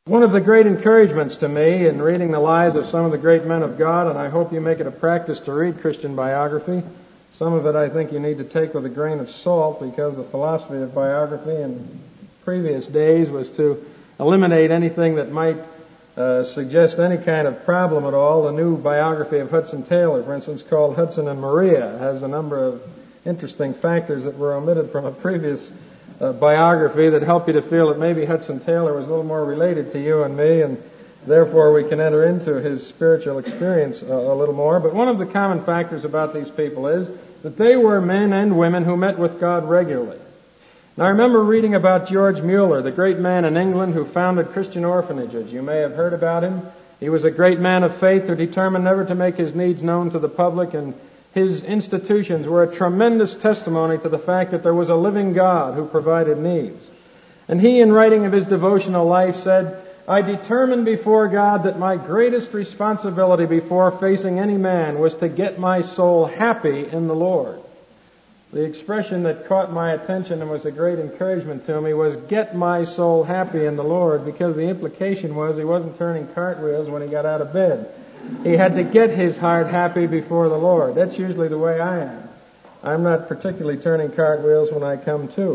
One of the great encouragements to me in reading the lives of some of the great men of God, and I hope you make it a practice to read Christian biography. Some of it I think you need to take with a grain of salt, because the philosophy of biography in previous days was to eliminate anything that might suggest any kind of problem at all. The new biography of Hudson Taylor, for instance, called Hudson and Maria, has a number of interesting factors that were omitted from a previous biography that help you to feel that maybe Hudson Taylor was a little more related to you and me, and therefore we can enter into his spiritual experience a little more. But one of the common factors about these people is that they were men and women who met with God regularly. Now I remember reading about George Mueller, the great man in England who founded Christian orphanages. You may have heard about him. He was a great man of faith who determined never to make his needs known to the public, and his institutions were a tremendous testimony to the fact that there was a living God who provided needs. And he, in writing of his devotional life, said, "I determined before God that my greatest responsibility before facing any man was to get my soul happy in the Lord." The expression that caught my attention and was a great encouragement to me was, "get my soul happy in the Lord," because the implication was he wasn't turning cartwheels when he got out of bed. He had to get his heart happy before the Lord. That's usually the way I am. I'm not particularly turning cartwheels when I come to.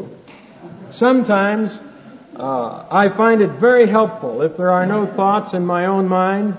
Sometimes I find it very helpful if there are no thoughts in my own mind,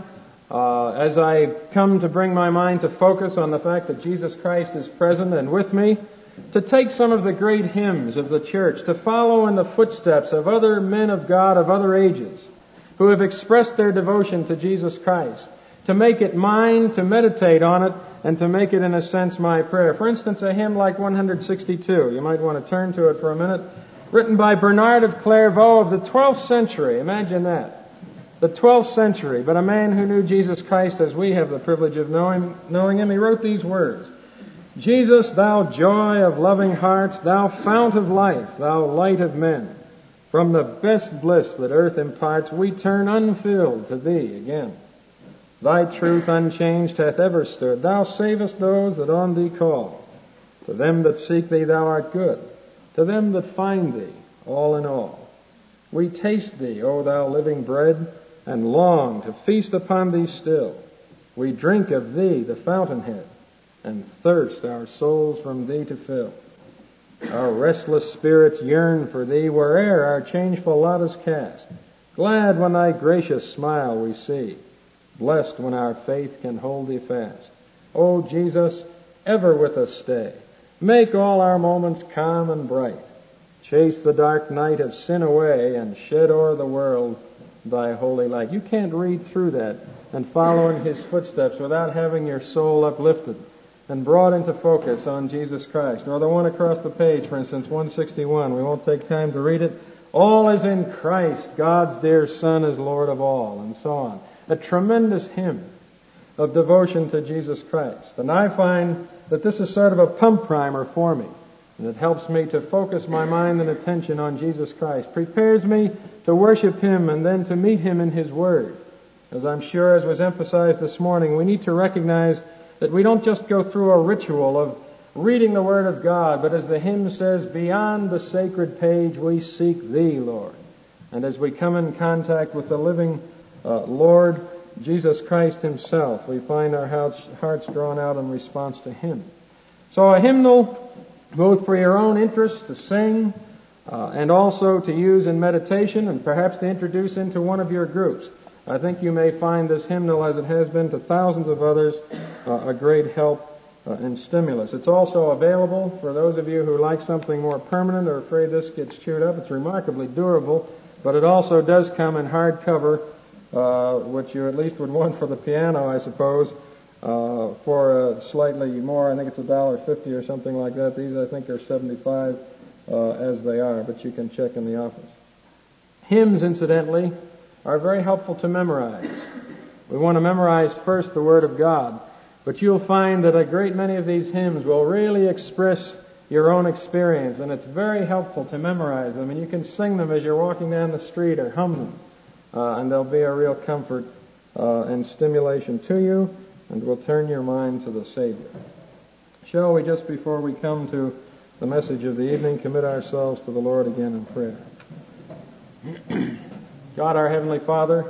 as I come to bring my mind to focus on the fact that Jesus Christ is present and with me, to take some of the great hymns of the church, to follow in the footsteps of other men of God of other ages who have expressed their devotion to Jesus Christ, to make it mine, to meditate on it, and to make it, in a sense, my prayer. For instance, a hymn like 162, you might want to turn to it for a minute, written by Bernard of Clairvaux of the 12th century. Imagine that. The 12th century, but a man who knew Jesus Christ as we have the privilege of knowing him. He wrote these words: "Jesus, thou joy of loving hearts, thou fount of life, thou light of men, from the best bliss that earth imparts, we turn unfilled to thee again. Thy truth unchanged hath ever stood. Thou savest those that on thee call. To them that seek thee thou art good. To them that find thee, all in all. We taste thee, O thou living bread, and long to feast upon thee still. We drink of thee, the fountainhead, and thirst our souls from thee to fill. Our restless spirits yearn for thee, where'er our changeful lot is cast. Glad when thy gracious smile we see. Blessed when our faith can hold thee fast. O Jesus, ever with us stay. Make all our moments calm and bright. Chase the dark night of sin away, and shed o'er the world thy holy light." You can't read through that and follow in his footsteps without having your soul uplifted and brought into focus on Jesus Christ. Or the one across the page, for instance, 161. We won't take time to read it. "All is in Christ, God's dear Son is Lord of all," and so on. A tremendous hymn of devotion to Jesus Christ. And I find that this is sort of a pump primer for me. And it helps me to focus my mind and attention on Jesus Christ. Prepares me to worship Him and then to meet Him in His Word. As I'm sure, as was emphasized this morning, we need to recognize that we don't just go through a ritual of reading the Word of God, but as the hymn says, beyond the sacred page we seek Thee, Lord. And as we come in contact with the living Lord Jesus Christ Himself, we find our hearts drawn out in response to Him. So a hymnal, both for your own interest to sing, and also to use in meditation, and perhaps to introduce into one of your groups. I think you may find this hymnal, as it has been to thousands of others, a great help and stimulus. It's also available for those of you who like something more permanent or afraid this gets chewed up. It's remarkably durable, but it also does come in hardcover, which you at least would want for the piano, I suppose, for slightly more. I think it's $1.50 or something like that. These, I think, are $75 as they are, but you can check in the office. Hymns, incidentally, are very helpful to memorize. We want to memorize first the Word of God, but you'll find that a great many of these hymns will really express your own experience, and it's very helpful to memorize them, and you can sing them as you're walking down the street or hum them. And they'll be a real comfort and stimulation to you, and will turn your mind to the Savior. Shall we, just before we come to the message of the evening, commit ourselves to the Lord again in prayer? God, our Heavenly Father,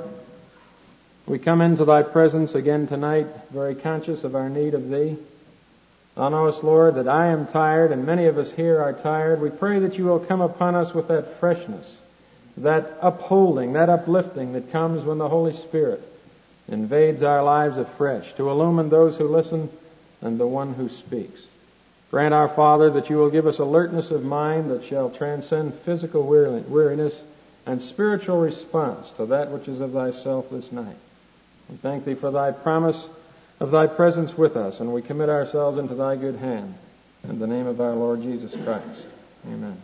we come into Thy presence again tonight, very conscious of our need of Thee. Thou knowest, Lord, that I am tired, and many of us here are tired. We pray that You will come upon us with that freshness, that upholding, that uplifting that comes when the Holy Spirit invades our lives afresh, to illumine those who listen and the one who speaks. Grant, our Father, that You will give us alertness of mind that shall transcend physical weariness and spiritual response to that which is of Thyself this night. We thank Thee for Thy promise of Thy presence with us, and we commit ourselves into Thy good hand. In the name of our Lord Jesus Christ. Amen.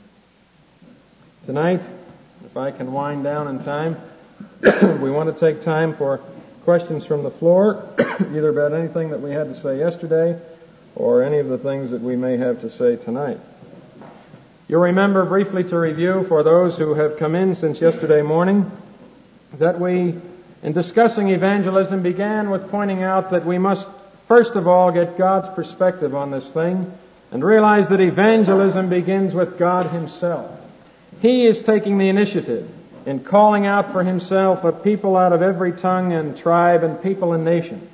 Tonight, if I can wind down in time, we want to take time for questions from the floor, either about anything that we had to say yesterday or any of the things that we may have to say tonight. You'll remember, briefly to review for those who have come in since yesterday morning, that we, in discussing evangelism, began with pointing out that we must first of all get God's perspective on this thing and realize that evangelism begins with God Himself. He is taking the initiative in calling out for Himself a people out of every tongue and tribe and people and nation.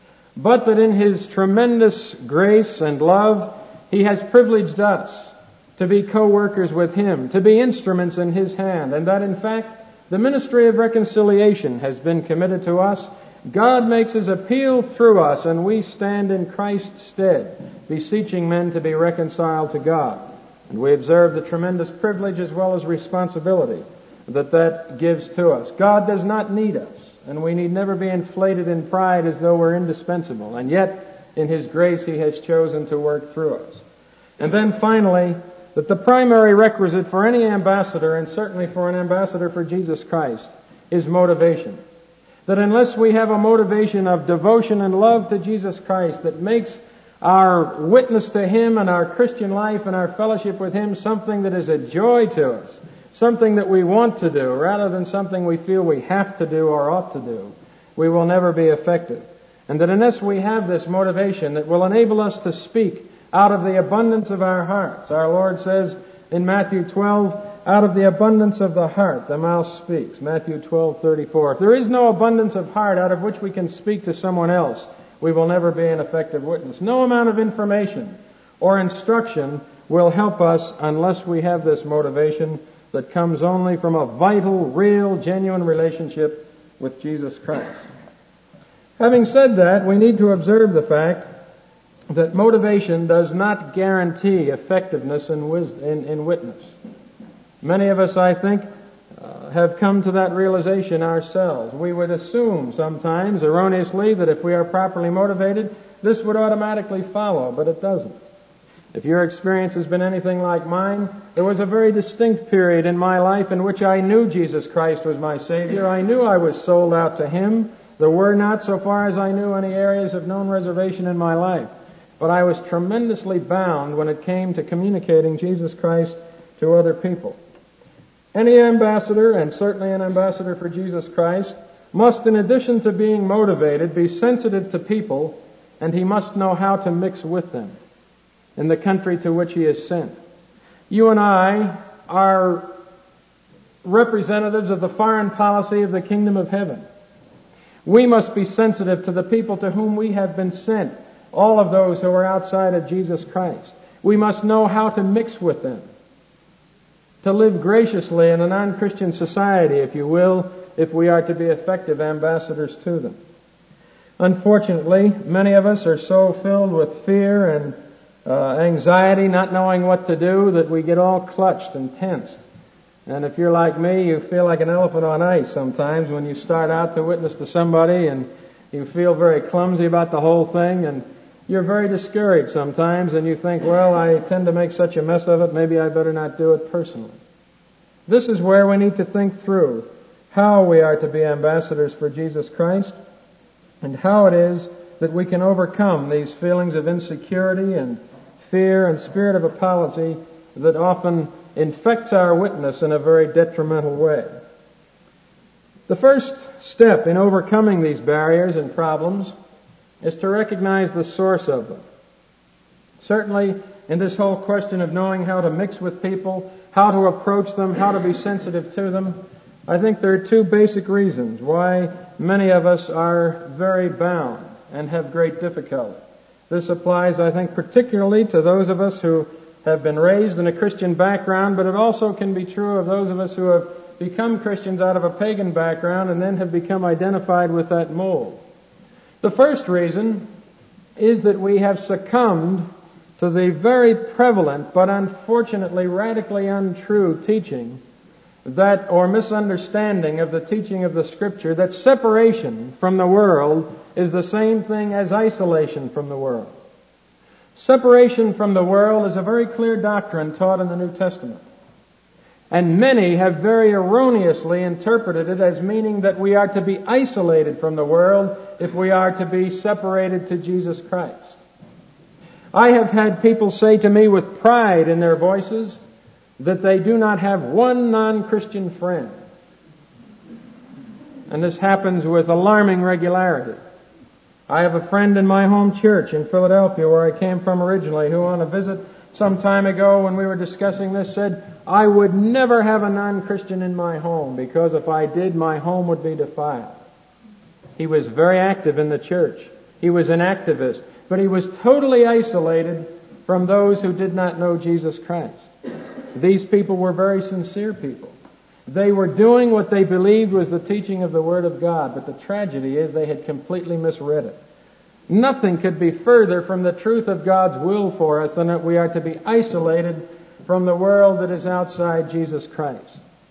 But that in His tremendous grace and love, He has privileged us to be co-workers with Him, to be instruments in His hand, and that in fact the ministry of reconciliation has been committed to us. God makes His appeal through us, and we stand in Christ's stead, beseeching men to be reconciled to God. And we observe the tremendous privilege as well as responsibility that gives to us. God does not need us, and we need never be inflated in pride as though we're indispensable. And yet, in His grace, He has chosen to work through us. And then finally, that the primary requisite for any ambassador, and certainly for an ambassador for Jesus Christ, is motivation. That unless we have a motivation of devotion and love to Jesus Christ that makes our witness to Him and our Christian life and our fellowship with Him something that is a joy to us, something that we want to do rather than something we feel we have to do or ought to do, we will never be effective. And that unless we have this motivation that will enable us to speak out of the abundance of our hearts. Our Lord says in Matthew 12, out of the abundance of the heart the mouth speaks. Matthew 12:34. If there is no abundance of heart out of which we can speak to someone else, we will never be an effective witness. No amount of information or instruction will help us unless we have this motivation that comes only from a vital, real, genuine relationship with Jesus Christ. Having said that, we need to observe the fact that motivation does not guarantee effectiveness in witness. Many of us, I think, have come to that realization ourselves. We would assume sometimes, erroneously, that if we are properly motivated, this would automatically follow, but it doesn't. If your experience has been anything like mine, there was a very distinct period in my life in which I knew Jesus Christ was my Savior. I knew I was sold out to Him. There were not, so far as I knew, any areas of known reservation in my life. But I was tremendously bound when it came to communicating Jesus Christ to other people. Any ambassador, and certainly an ambassador for Jesus Christ, must, in addition to being motivated, be sensitive to people, and he must know how to mix with them in the country to which he is sent. You and I are representatives of the foreign policy of the kingdom of heaven. We must be sensitive to the people to whom we have been sent, all of those who are outside of Jesus Christ. We must know how to mix with them, to live graciously in a non-Christian society, if you will, if we are to be effective ambassadors to them. Unfortunately, many of us are so filled with fear and anxiety, not knowing what to do, that we get all clutched and tensed. And if you're like me, you feel like an elephant on ice sometimes when you start out to witness to somebody, and you feel very clumsy about the whole thing, and you're very discouraged sometimes, and you think, well, I tend to make such a mess of it, maybe I better not do it personally. This is where we need to think through how we are to be ambassadors for Jesus Christ, and how it is that we can overcome these feelings of insecurity and fear and spirit of apology that often infects our witness in a very detrimental way. The first step in overcoming these barriers and problems is to recognize the source of them. Certainly, in this whole question of knowing how to mix with people, how to approach them, how to be sensitive to them, I think there are two basic reasons why many of us are very bound and have great difficulty. This applies, I think, particularly to those of us who have been raised in a Christian background, but it also can be true of those of us who have become Christians out of a pagan background and then have become identified with that mold. The first reason is that we have succumbed to the very prevalent but unfortunately radically untrue teaching that, or misunderstanding of the teaching of the Scripture, that separation from the world is the same thing as isolation from the world. Separation from the world is a very clear doctrine taught in the New Testament. And many have very erroneously interpreted it as meaning that we are to be isolated from the world if we are to be separated to Jesus Christ. I have had people say to me with pride in their voices that they do not have one non-Christian friend. And this happens with alarming regularity. I have a friend in my home church in Philadelphia, where I came from originally, who on a visit some time ago when we were discussing this said, I would never have a non-Christian in my home because if I did, my home would be defiled. He was very active in the church. He was an activist, but he was totally isolated from those who did not know Jesus Christ. These people were very sincere people. They were doing what they believed was the teaching of the Word of God, but the tragedy is they had completely misread it. Nothing could be further from the truth of God's will for us than that we are to be isolated from the world that is outside Jesus Christ.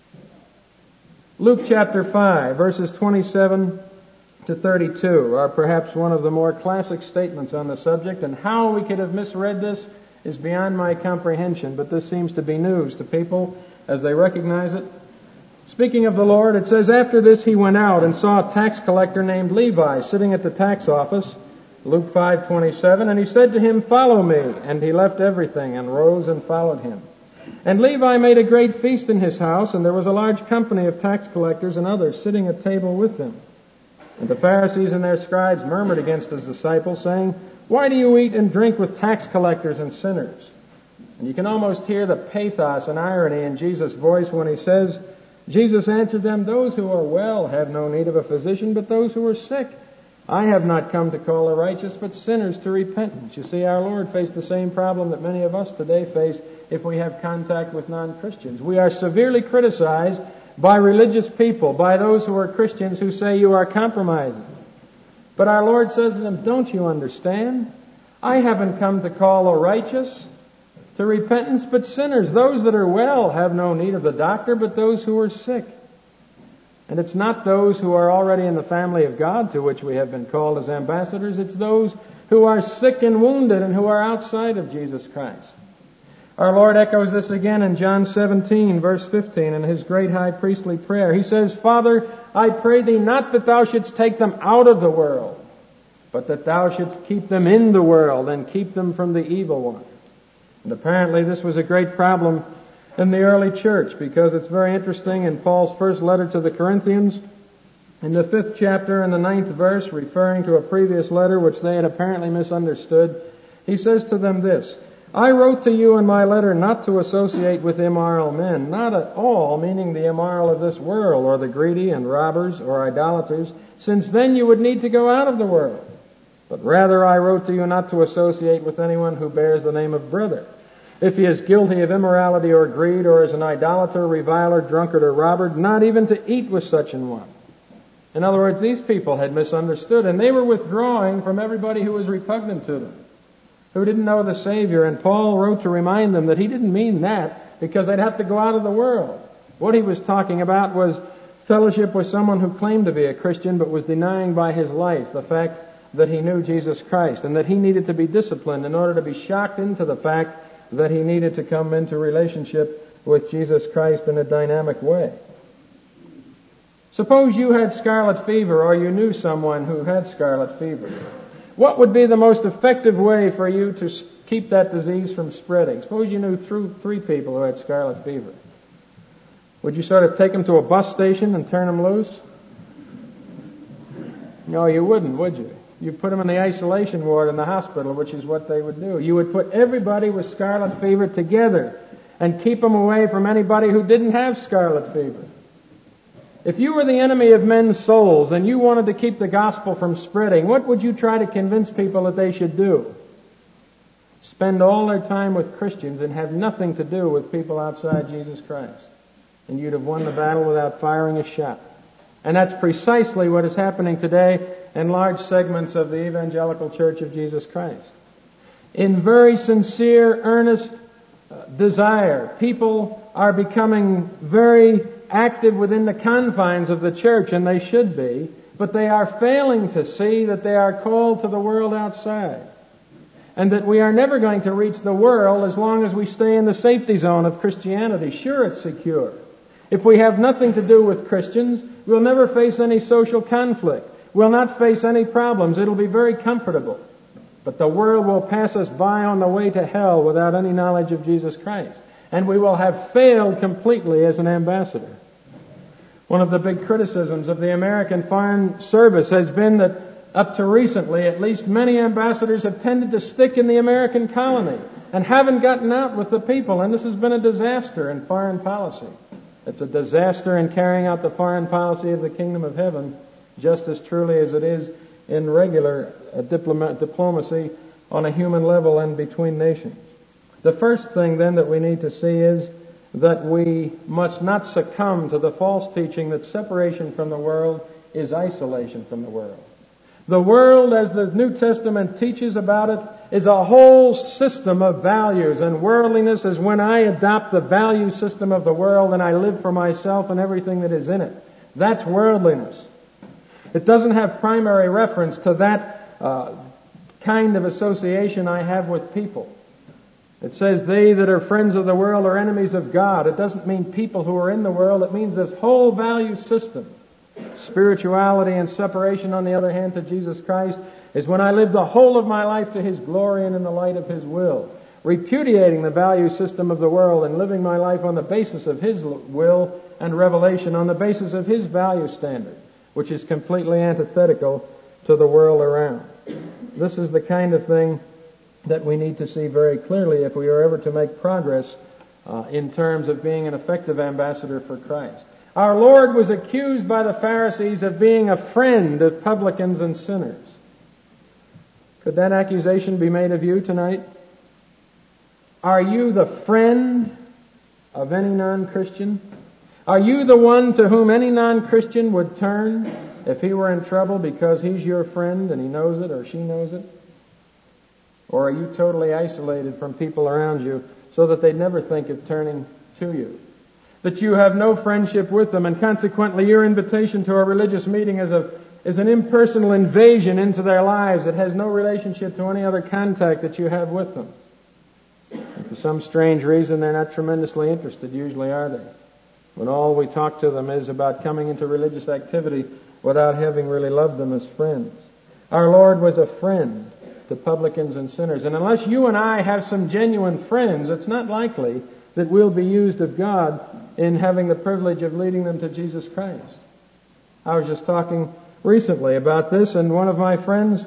Luke chapter 5, verses 27 to 32 are perhaps one of the more classic statements on the subject, and how we could have misread this is beyond my comprehension, but this seems to be news to people as they recognize it. Speaking of the Lord, it says, after this he went out and saw a tax collector named Levi sitting at the tax office, Luke 5:27, and he said to him, follow me. And he left everything and rose and followed him. And Levi made a great feast in his house, and there was a large company of tax collectors and others sitting at table with him. And the Pharisees and their scribes murmured against his disciples, saying, why do you eat and drink with tax collectors and sinners? And you can almost hear the pathos and irony in Jesus' voice when he says, Jesus answered them, those who are well have no need of a physician, but those who are sick. I have not come to call the righteous, but sinners to repentance. You see, our Lord faced the same problem that many of us today face if we have contact with non-Christians. We are severely criticized by religious people, by those who are Christians who say you are compromising. But our Lord says to them, don't you understand? I haven't come to call the righteous to repentance, but sinners. Those that are well have no need of the doctor, but those who are sick. And it's not those who are already in the family of God to which we have been called as ambassadors. It's those who are sick and wounded and who are outside of Jesus Christ. Our Lord echoes this again in John 17, verse 15, in His great high priestly prayer. He says, Father, I pray Thee not that Thou shouldst take them out of the world, but that Thou shouldst keep them in the world and keep them from the evil one. And apparently this was a great problem in the early church, because it's very interesting in Paul's first letter to the Corinthians, in the 5th chapter and the 9th verse, referring to a previous letter which they had apparently misunderstood, he says to them this, I wrote to you in my letter not to associate with immoral men, not at all meaning the immoral of this world, or the greedy and robbers or idolaters, since then you would need to go out of the world. But rather I wrote to you not to associate with anyone who bears the name of brother. If he is guilty of immorality or greed, or is an idolater, reviler, drunkard, or robber, not even to eat with such an one. In other words, these people had misunderstood, and they were withdrawing from everybody who was repugnant to them, who didn't know the Savior. And Paul wrote to remind them that he didn't mean that because they'd have to go out of the world. What he was talking about was fellowship with someone who claimed to be a Christian but was denying by his life the fact that he knew Jesus Christ, and that he needed to be disciplined in order to be shocked into the fact that he needed to come into relationship with Jesus Christ in a dynamic way. Suppose you had scarlet fever, or you knew someone who had scarlet fever. What would be the most effective way for you to keep that disease from spreading? Suppose you knew three people who had scarlet fever. Would you sort of take them to a bus station and turn them loose? No, you wouldn't, would you? You'd put them in the isolation ward in the hospital, which is what they would do. You would put everybody with scarlet fever together and keep them away from anybody who didn't have scarlet fever. If you were the enemy of men's souls and you wanted to keep the gospel from spreading, what would you try to convince people that they should do? Spend all their time with Christians and have nothing to do with people outside Jesus Christ. And you'd have won the battle without firing a shot. And that's precisely what is happening today in large segments of the evangelical Church of Jesus Christ. In very sincere, earnest desire, people are becoming very active within the confines of the church, and they should be, but they are failing to see that they are called to the world outside, and that we are never going to reach the world as long as we stay in the safety zone of Christianity. Sure, it's secure. If we have nothing to do with Christians, we'll never face any social conflict. We'll not face any problems. It'll be very comfortable. But the world will pass us by on the way to hell without any knowledge of Jesus Christ. And we will have failed completely as an ambassador. One of the big criticisms of the American Foreign Service has been that up to recently, at least, many ambassadors have tended to stick in the American colony and haven't gotten out with the people. And this has been a disaster in foreign policy. It's a disaster in carrying out the foreign policy of the kingdom of heaven, just as truly as it is in regular diplomacy on a human level and between nations. The first thing then that we need to see is that we must not succumb to the false teaching that separation from the world is isolation from the world. The world, as the New Testament teaches about it, is a whole system of values, and worldliness is when I adopt the value system of the world and I live for myself and everything that is in it. That's worldliness. It doesn't have primary reference to that kind of association I have with people. It says, they that are friends of the world are enemies of God. It doesn't mean people who are in the world. It means this whole value system. Spirituality and separation, on the other hand, to Jesus Christ is when I live the whole of my life to His glory and in the light of His will, repudiating the value system of the world and living my life on the basis of His will and revelation, on the basis of His value standard, which is completely antithetical to the world around. This is the kind of thing that we need to see very clearly if we are ever to make progress in terms of being an effective ambassador for Christ. Our Lord was accused by the Pharisees of being a friend of publicans and sinners. Could that accusation be made of you tonight? Are you the friend of any non-Christian? Are you the one to whom any non-Christian would turn if he were in trouble because he's your friend and he knows it or she knows it? Or are you totally isolated from people around you so that they'd never think of turning to you? That you have no friendship with them, and consequently your invitation to a religious meeting is an impersonal invasion into their lives that has no relationship to any other contact that you have with them. And for some strange reason, they're not tremendously interested, usually, are they? When all we talk to them is about coming into religious activity without having really loved them as friends. Our Lord was a friend to publicans and sinners. And unless you and I have some genuine friends, it's not likely that we'll be used of God in having the privilege of leading them to Jesus Christ. I was just talking recently about this, and one of my friends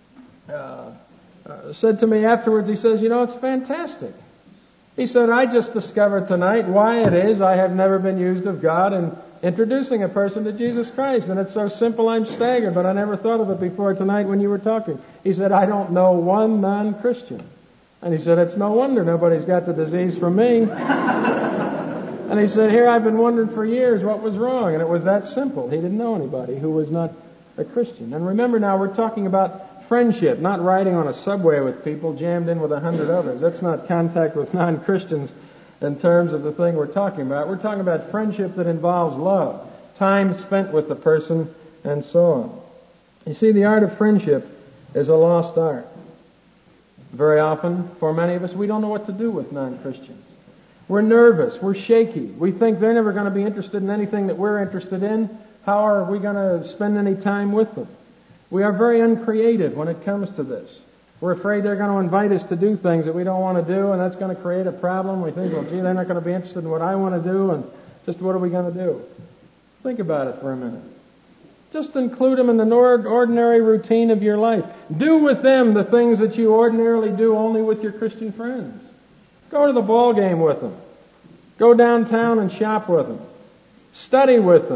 said to me afterwards, he says, it's fantastic. He said, I just discovered tonight why it is I have never been used of God in introducing a person to Jesus Christ. And it's so simple I'm staggered, but I never thought of it before tonight when you were talking. He said, I don't know one non-Christian. And he said, it's no wonder nobody's got the disease from me. And he said, here I've been wondering for years what was wrong. And it was that simple. He didn't know anybody who was not a Christian. And remember now, we're talking about friendship, not riding on a subway with people jammed in with 100 others. That's not contact with non-Christians in terms of the thing we're talking about. We're talking about friendship that involves love, time spent with the person, and so on. You see, the art of friendship is a lost art. Very often, for many of us, we don't know what to do with non-Christians. We're nervous. We're shaky. We think they're never going to be interested in anything that we're interested in. How are we going to spend any time with them? We are very uncreative when it comes to this. We're afraid they're going to invite us to do things that we don't want to do, and that's going to create a problem. We think, well, gee, they're not going to be interested in what I want to do, and just what are we going to do? Think about it for a minute. Just include them in the ordinary routine of your life. Do with them the things that you ordinarily do only with your Christian friends. Go to the ball game with them. Go downtown and shop with them. Study with them.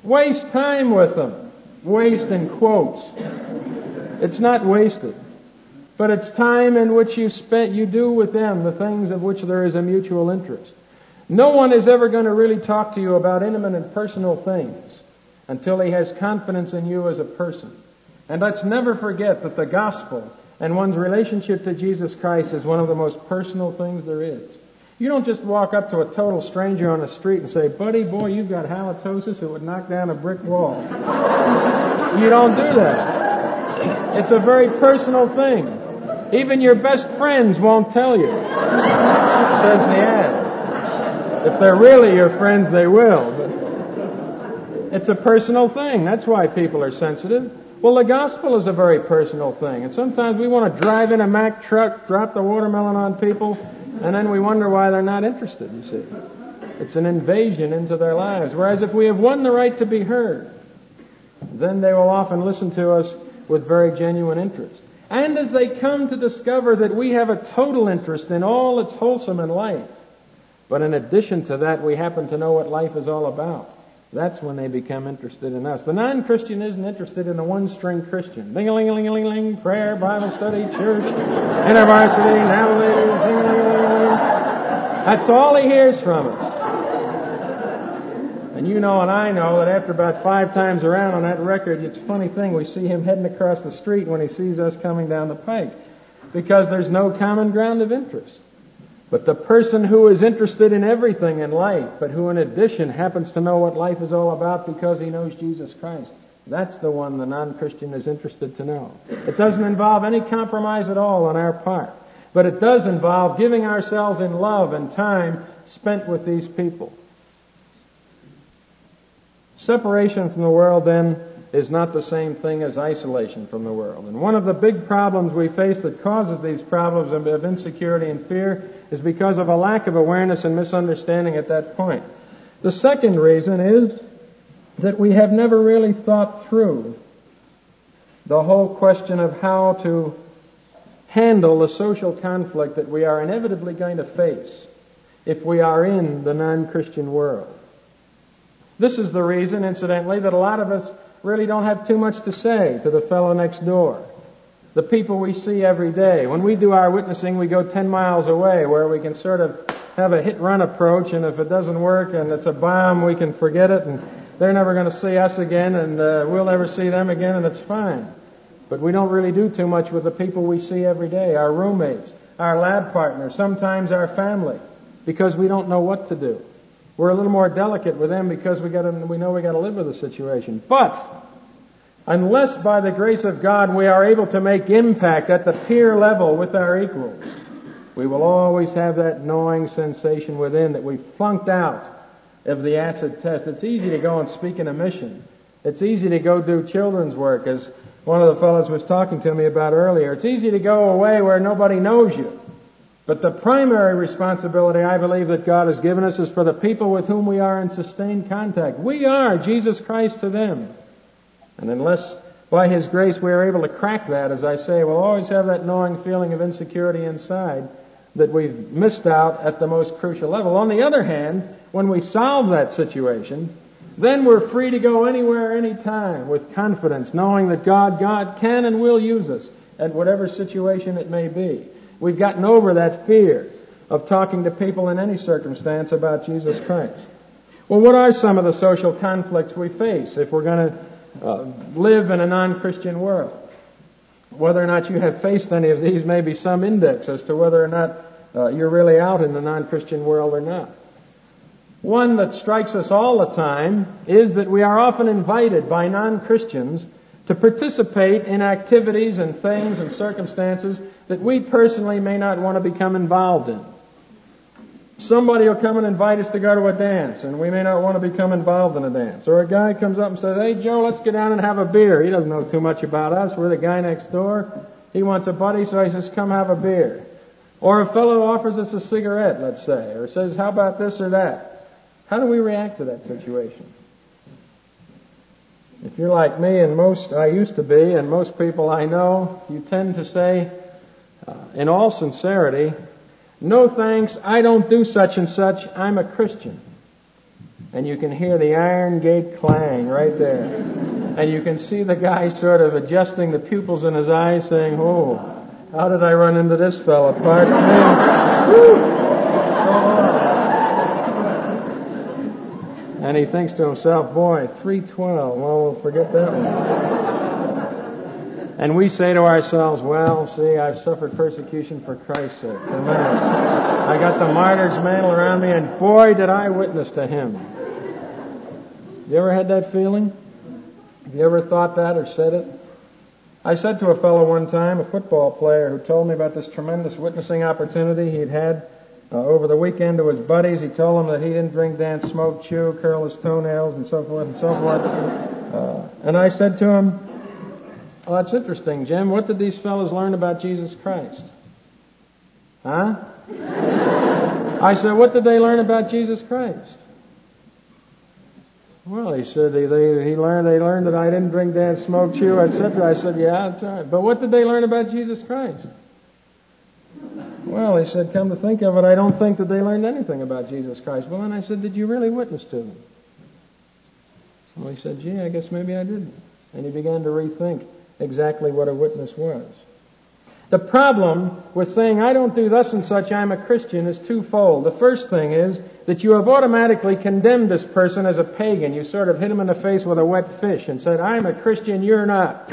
Waste time with them. Waste in quotes. It's not wasted. But it's time in which you do with them the things of which there is a mutual interest. No one is ever going to really talk to you about intimate and personal things until he has confidence in you as a person. And let's never forget that the gospel and one's relationship to Jesus Christ is one of the most personal things there is. You don't just walk up to a total stranger on the street and say, "Buddy, boy, you've got halitosis, it would knock down a brick wall." You don't do that. It's a very personal thing. Even your best friends won't tell you, says the ad. If they're really your friends, they will. But it's a personal thing. That's why people are sensitive. Well, the gospel is a very personal thing. And sometimes we want to drive in a Mack truck, drop the watermelon on people, and then we wonder why they're not interested, you see. It's an invasion into their lives. Whereas if we have won the right to be heard, then they will often listen to us with very genuine interest. And as they come to discover that we have a total interest in all that's wholesome in life, but in addition to that, we happen to know what life is all about, that's when they become interested in us. The non-Christian isn't interested in a one-string Christian. Ding-a-ling-a-ling-a-ling, prayer, Bible study, church, InterVarsity, navigator, ding-a-ling-a-ling. That's all he hears from us. And you know and I know that after about 5 times around on that record, it's a funny thing, we see him heading across the street when he sees us coming down the pike, because there's no common ground of interest. But the person who is interested in everything in life, but who in addition happens to know what life is all about because he knows Jesus Christ, that's the one the non-Christian is interested to know. It doesn't involve any compromise at all on our part, but it does involve giving ourselves in love and time spent with these people. Separation from the world, then, is not the same thing as isolation from the world. And one of the big problems we face that causes these problems of insecurity and fear is because of a lack of awareness and misunderstanding at that point. The second reason is that we have never really thought through the whole question of how to handle the social conflict that we are inevitably going to face if we are in the non-Christian world. This is the reason, incidentally, that a lot of us really don't have too much to say to the fellow next door, the people we see every day. When we do our witnessing, we go 10 miles away where we can sort of have a hit-run approach, and if it doesn't work and it's a bomb, we can forget it, and they're never going to see us again, and we'll never see them again, and it's fine. But we don't really do too much with the people we see every day, our roommates, our lab partners, sometimes our family, because we don't know what to do. We're a little more delicate with them because we know we got to live with the situation. But unless by the grace of God we are able to make impact at the peer level with our equals, we will always have that gnawing sensation within that we flunked out of the acid test. It's easy to go and speak in a mission. It's easy to go do children's work, as one of the fellows was talking to me about earlier. It's easy to go away where nobody knows you. But the primary responsibility I believe that God has given us is for the people with whom we are in sustained contact. We are Jesus Christ to them. And unless by His grace we are able to crack that, as I say, we'll always have that gnawing feeling of insecurity inside that we've missed out at the most crucial level. On the other hand, when we solve that situation, then we're free to go anywhere, anytime with confidence, knowing that God can and will use us at whatever situation it may be. We've gotten over that fear of talking to people in any circumstance about Jesus Christ. Well, what are some of the social conflicts we face if we're going to live in a non-Christian world? Whether or not you have faced any of these may be some index as to whether or not you're really out in the non-Christian world or not. One that strikes us all the time is that we are often invited by non-Christians to participate in activities and things and circumstances that we personally may not want to become involved in. Somebody will come and invite us to go to a dance, and we may not want to become involved in a dance. Or a guy comes up and says, "Hey, Joe, let's get down and have a beer." He doesn't know too much about us. We're the guy next door. He wants a buddy, so he says, "Come have a beer." Or a fellow offers us a cigarette, let's say, or says, "How about this or that?" How do we react to that situation? If you're like me, and I used to be, and most people I know, you tend to say, in all sincerity, "No thanks, I don't do such and such, I'm a Christian." And you can hear the iron gate clang right there. And you can see the guy sort of adjusting the pupils in his eyes saying, "Oh, how did I run into this fella? Pardon me." Woo! And he thinks to himself, "Boy, 312. Well, we'll forget that one." And we say to ourselves, "Well, see, I've suffered persecution for Christ's sake. Tremendous. I got the martyr's mantle around me, and boy, did I witness to him." You ever had that feeling? Have you ever thought that or said it? I said to a fellow one time, a football player, who told me about this tremendous witnessing opportunity he'd had over the weekend to his buddies. He told them that he didn't drink, dance, smoke, chew, curl his toenails, and so forth and so forth. And I said to him, "Oh, that's interesting, Jim. What did these fellows learn about Jesus Christ?" Huh? I said, "What did they learn about Jesus Christ?" Well, he said they learned that I didn't drink, dance, smoke, chew, etc. I said, "Yeah, that's all right. But what did they learn about Jesus Christ?" Well, he said, "Come to think of it, I don't think that they learned anything about Jesus Christ." Well, then I said, "Did you really witness to them?" Well, he said, "Gee, I guess maybe I didn't." And he began to rethink exactly what a witness was. The problem with saying, "I don't do thus and such, I'm a Christian," is twofold. The first thing is that you have automatically condemned this person as a pagan. You sort of hit him in the face with a wet fish and said, "I'm a Christian, you're not."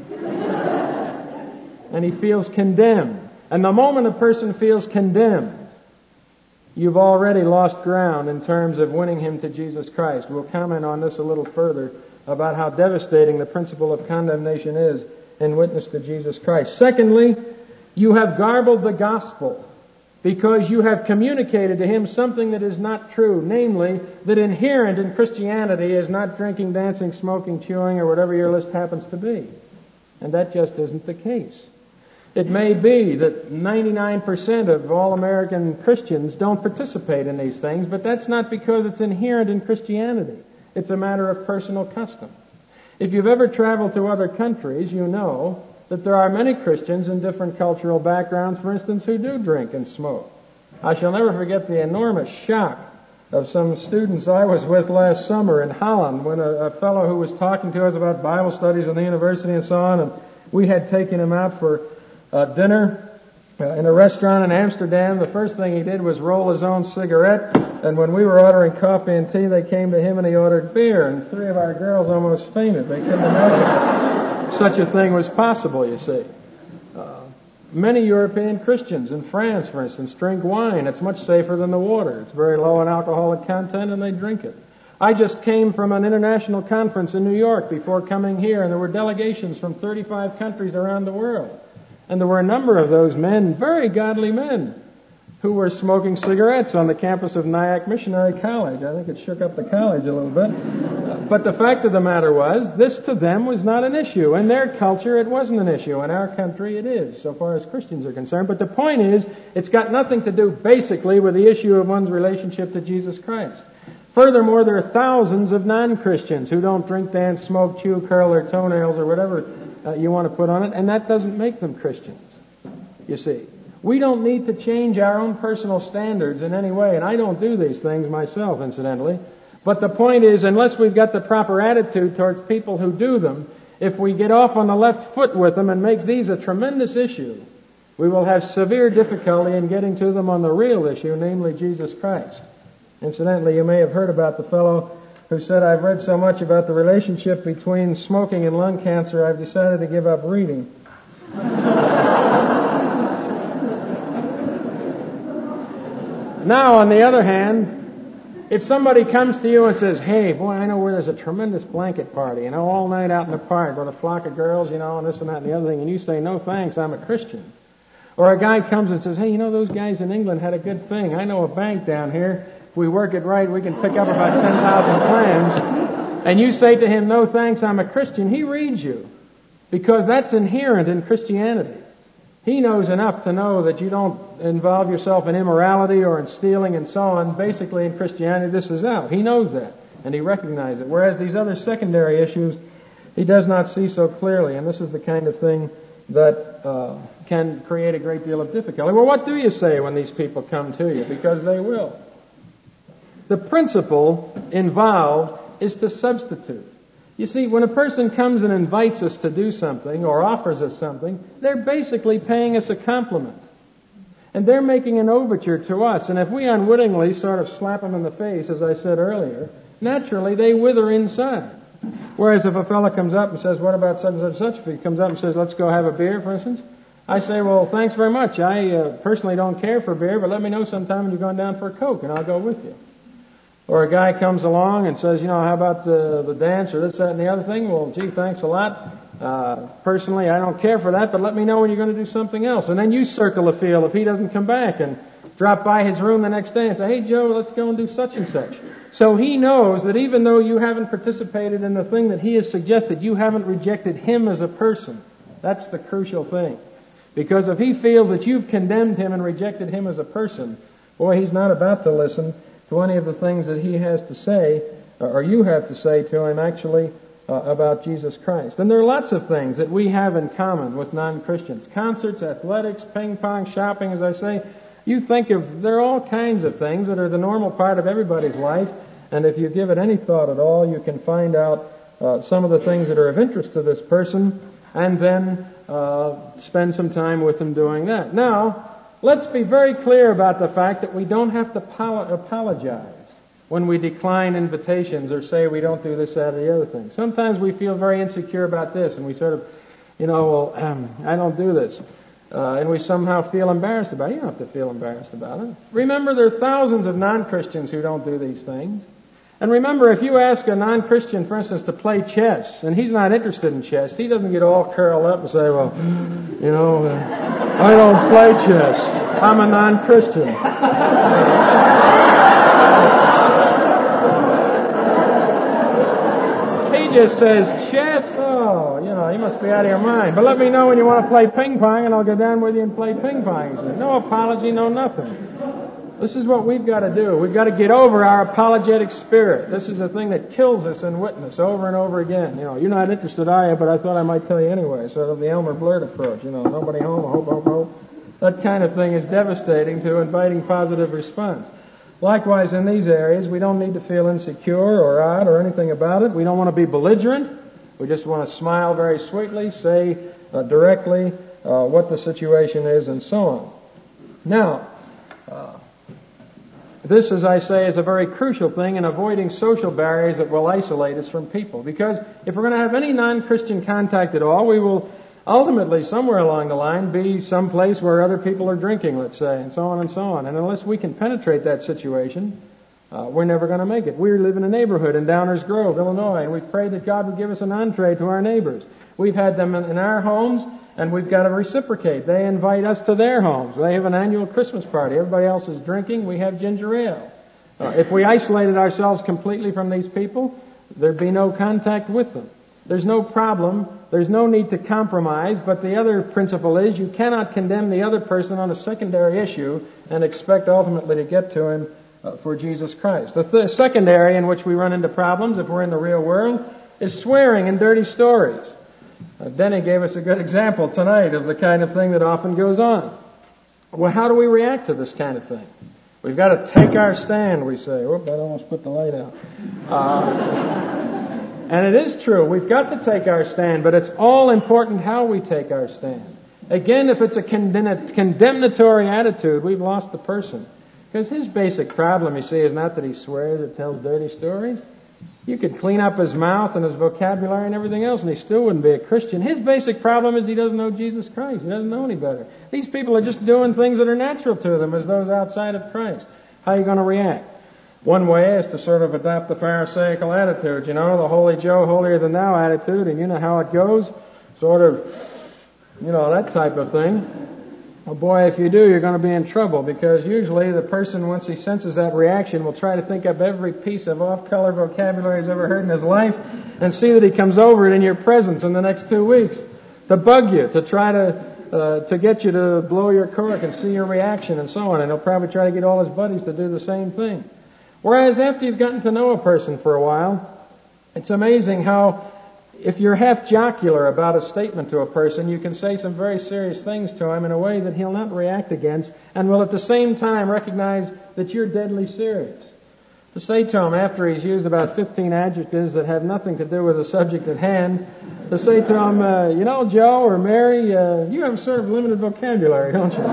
And he feels condemned. And the moment a person feels condemned, you've already lost ground in terms of winning him to Jesus Christ. We'll comment on this a little further about how devastating the principle of condemnation is in witness to Jesus Christ. Secondly, you have garbled the gospel because you have communicated to him something that is not true, namely, that inherent in Christianity is not drinking, dancing, smoking, chewing, or whatever your list happens to be. And that just isn't the case. It may be that 99% of all American Christians don't participate in these things, but that's not because it's inherent in Christianity. It's a matter of personal custom. If you've ever traveled to other countries, you know that there are many Christians in different cultural backgrounds, for instance, who do drink and smoke. I shall never forget the enormous shock of some students I was with last summer in Holland when a fellow who was talking to us about Bible studies in the university and so on, and we had taken him out for dinner in a restaurant in Amsterdam. The first thing he did was roll his own cigarette, and when we were ordering coffee and tea, they came to him and he ordered beer, and 3 of our girls almost fainted. They couldn't imagine such a thing was possible, you see. Many European Christians in France, for instance, drink wine. It's much safer than the water. It's very low in alcoholic content, and they drink it. I just came from an international conference in New York before coming here, and there were delegations from 35 countries around the world. And there were a number of those men, very godly men, who were smoking cigarettes on the campus of Nyack Missionary College. I think it shook up the college a little bit. But the fact of the matter was, this to them was not an issue. In their culture, it wasn't an issue. In our country, it is, so far as Christians are concerned. But the point is, it's got nothing to do, basically, with the issue of one's relationship to Jesus Christ. Furthermore, there are thousands of non-Christians who don't drink, dance, smoke, chew, curl their toenails, or whatever you want to put on it, and that doesn't make them Christians, you see. We don't need to change our own personal standards in any way, and I don't do these things myself, incidentally. But the point is, unless we've got the proper attitude towards people who do them, if we get off on the left foot with them and make these a tremendous issue, we will have severe difficulty in getting to them on the real issue, namely Jesus Christ. Incidentally, you may have heard about the fellow who said, "I've read so much about the relationship between smoking and lung cancer, I've decided to give up reading." Now, on the other hand, if somebody comes to you and says, "Hey, boy, I know where there's a tremendous blanket party, all night out in the park with a flock of girls, and this and that and the other thing," and you say, "No thanks, I'm a Christian." Or a guy comes and says, "Hey, those guys in England had a good thing. I know a bank down here. If we work it right, we can pick up about 10,000 clams." And you say to him, "No thanks, I'm a Christian." He reads you, because that's inherent in Christianity. He knows enough to know that you don't involve yourself in immorality or in stealing and so on. Basically, in Christianity, this is out. He knows that, and he recognizes it. Whereas these other secondary issues, he does not see so clearly, and this is the kind of thing that can create a great deal of difficulty. Well, what do you say when these people come to you? Because they will. The principle involved is to substitute. You see, when a person comes and invites us to do something or offers us something, they're basically paying us a compliment. And they're making an overture to us. And if we unwittingly sort of slap them in the face, as I said earlier, naturally they wither inside. Whereas if a fellow comes up and says, what about such and such and such? If he comes up and says, let's go have a beer, for instance, I say, well, thanks very much. I personally don't care for beer, but let me know sometime when you're going down for a Coke, and I'll go with you. Or a guy comes along and says, how about the dance or this, that, and the other thing? Well, gee, thanks a lot. Personally, I don't care for that, but let me know when you're going to do something else. And then you circle the field if he doesn't come back and drop by his room the next day and say, hey, Joe, let's go and do such and such. So he knows that even though you haven't participated in the thing that he has suggested, you haven't rejected him as a person. That's the crucial thing. Because if he feels that you've condemned him and rejected him as a person, boy, he's not about to listen to any of the things that he has to say, or you have to say to him, actually, about Jesus Christ. And there are lots of things that we have in common with non-Christians. Concerts, athletics, ping pong, shopping, as I say. You think there are all kinds of things that are the normal part of everybody's life, and if you give it any thought at all, you can find out some of the things that are of interest to this person, and then spend some time with them doing that. Now, let's be very clear about the fact that we don't have to apologize when we decline invitations or say we don't do this, that, or the other thing. Sometimes we feel very insecure about this, and we sort of, I don't do this. And we somehow feel embarrassed about it. You don't have to feel embarrassed about it. Remember, there are thousands of non-Christians who don't do these things. And remember, if you ask a non-Christian, for instance, to play chess, and he's not interested in chess, he doesn't get all curled up and say, well, I don't play chess. I'm a non-Christian. He just says, chess? Oh, you must be out of your mind. But let me know when you want to play ping pong, and I'll go down with you and play ping pong. No apology, no nothing. This is what we've got to do. We've got to get over our apologetic spirit. This is a thing that kills us in witness over and over again. You're not interested, are you? But I thought I might tell you anyway. Sort of the Elmer Blurt approach. Nobody home, hope, hope, hope. That kind of thing is devastating to inviting positive response. Likewise, in these areas, we don't need to feel insecure or odd or anything about it. We don't want to be belligerent. We just want to smile very sweetly, say directly what the situation is, and so on. Now, this, as I say, is a very crucial thing in avoiding social barriers that will isolate us from people. Because if we're going to have any non-Christian contact at all, we will ultimately, somewhere along the line, be someplace where other people are drinking, let's say, and so on and so on. And unless we can penetrate that situation, we're never going to make it. We live in a neighborhood in Downers Grove, Illinois, and we've prayed that God would give us an entree to our neighbors. We've had them in our homes, and we've got to reciprocate. They invite us to their homes. They have an annual Christmas party. Everybody else is drinking. We have ginger ale. If we isolated ourselves completely from these people, there'd be no contact with them. There's no problem. There's no need to compromise. But the other principle is you cannot condemn the other person on a secondary issue and expect ultimately to get to him for Jesus Christ. The second area in which we run into problems, if we're in the real world, is swearing and dirty stories. Denny gave us a good example tonight of the kind of thing that often goes on. Well, how do we react to this kind of thing? We've got to take our stand, we say. Whoop, I almost put the light out. And it is true, we've got to take our stand, but it's all important how we take our stand. Again, if it's a condemnatory attitude, we've lost the person. Because his basic problem, you see, is not that he swears or tells dirty stories. You could clean up his mouth and his vocabulary and everything else, and he still wouldn't be a Christian. His basic problem is he doesn't know Jesus Christ. He doesn't know any better. These people are just doing things that are natural to them as those outside of Christ. How are you going to react? One way is to sort of adopt the Pharisaical attitude, the holy Joe, holier than thou attitude, and you know how it goes. Sort of, that type of thing. Well, boy, if you do, you're going to be in trouble, because usually the person, once he senses that reaction, will try to think up every piece of off-color vocabulary he's ever heard in his life and see that he comes over it in your presence in the next 2 weeks to bug you, to try to get you to blow your cork and see your reaction and so on. And he'll probably try to get all his buddies to do the same thing. Whereas after you've gotten to know a person for a while, it's amazing how if you're half jocular about a statement to a person, you can say some very serious things to him in a way that he'll not react against, and will at the same time recognize that you're deadly serious. To say to him, after he's used about 15 adjectives that have nothing to do with the subject at hand, to say to him, you know, Joe or Mary, you have sort of limited vocabulary, don't you?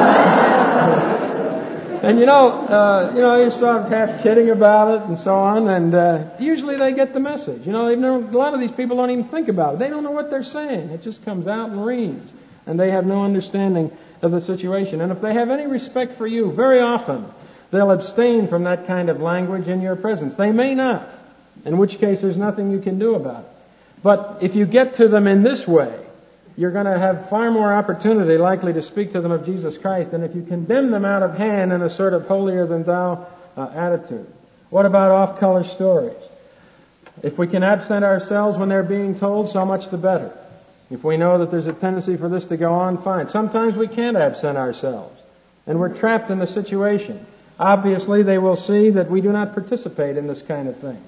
And you know, sort of half kidding about it and so on, and usually they get the message. You know, a lot of these people don't even think about it. They don't know what they're saying. It just comes out and reams, and they have no understanding of the situation. And if they have any respect for you, very often they'll abstain from that kind of language in your presence. They may not, in which case there's nothing you can do about it. But if you get to them in this way, you're going to have far more opportunity likely to speak to them of Jesus Christ than if you condemn them out of hand in a sort of holier-than-thou attitude. What about off-color stories? If we can absent ourselves when they're being told, so much the better. If we know that there's a tendency for this to go on, fine. Sometimes we can't absent ourselves, and we're trapped in the situation. Obviously, they will see that we do not participate in this kind of thing.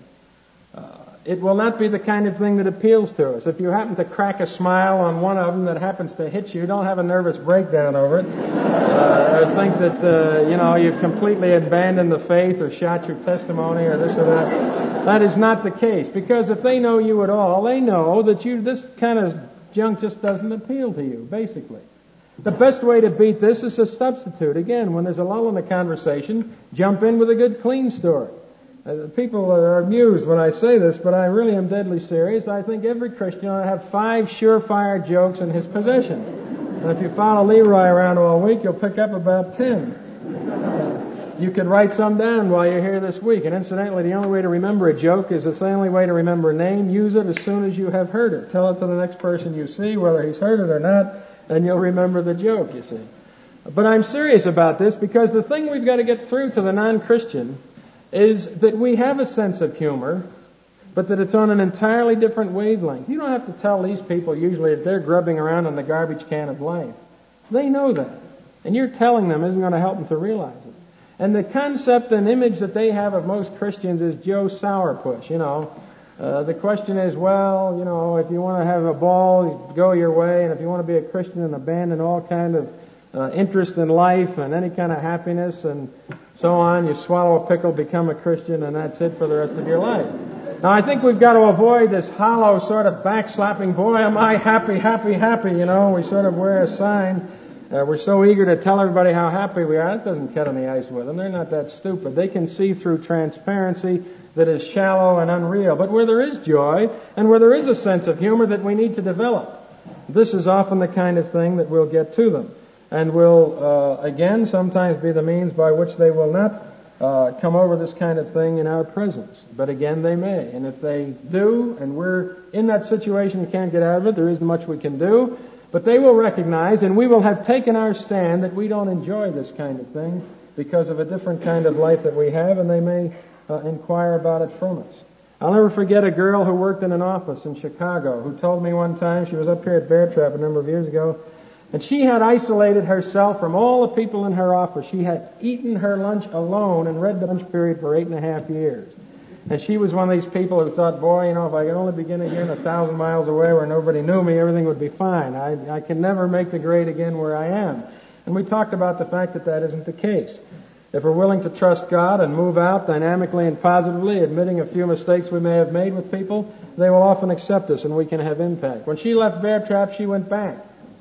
It will not be the kind of thing that appeals to us. If you happen to crack a smile on one of them that happens to hit you, don't have a nervous breakdown over it. Or think that, you've completely abandoned the faith or shot your testimony or this or that. That is not the case. Because if they know you at all, they know that this kind of junk just doesn't appeal to you, basically. The best way to beat this is to substitute. Again, when there's a lull in the conversation, jump in with a good, clean story. People are amused when I say this, but I really am deadly serious. I think every Christian ought to have 5 surefire jokes in his possession. And if you follow Leroy around all week, you'll pick up about 10. You could write some down while you're here this week. And incidentally, the only way to remember a joke is it's the only way to remember a name. Use it as soon as you have heard it. Tell it to the next person you see, whether he's heard it or not, and you'll remember the joke, you see. But I'm serious about this because the thing we've got to get through to the non-Christian is that we have a sense of humor, but that it's on an entirely different wavelength. You don't have to tell these people usually that they're grubbing around in the garbage can of life. They know that. And you're telling them isn't going to help them to realize it. And the concept and image that they have of most Christians is Joe Sourpuss, The question is, if you want to have a ball, go your way, and if you want to be a Christian and abandon all kind of interest in life and any kind of happiness and so on, you swallow a pickle, become a Christian, and that's it for the rest of your life. Now, I think we've got to avoid this hollow sort of backslapping, boy, am I happy, happy, happy, We sort of wear a sign. We're so eager to tell everybody how happy we are. That doesn't cut any ice with them. They're not that stupid. They can see through transparency that is shallow and unreal. But where there is joy and where there is a sense of humor that we need to develop, this is often the kind of thing that we'll get to them. And will, again, sometimes be the means by which they will not come over this kind of thing in our presence. But again, they may. And if they do, and we're in that situation and can't get out of it, there isn't much we can do. But they will recognize, and we will have taken our stand, that we don't enjoy this kind of thing because of a different kind of life that we have, and they may inquire about it from us. I'll never forget a girl who worked in an office in Chicago who told me one time, she was up here at Bear Trap a number of years ago, and she had isolated herself from all the people in her office. She had eaten her lunch alone and read the lunch period for 8.5 years. And she was one of these people who thought, boy, if I could only begin again 1,000 miles away where nobody knew me, everything would be fine. I can never make the grade again where I am. And we talked about the fact that that isn't the case. If we're willing to trust God and move out dynamically and positively, admitting a few mistakes we may have made with people, they will often accept us and we can have impact. When she left Bear Trap, she went back.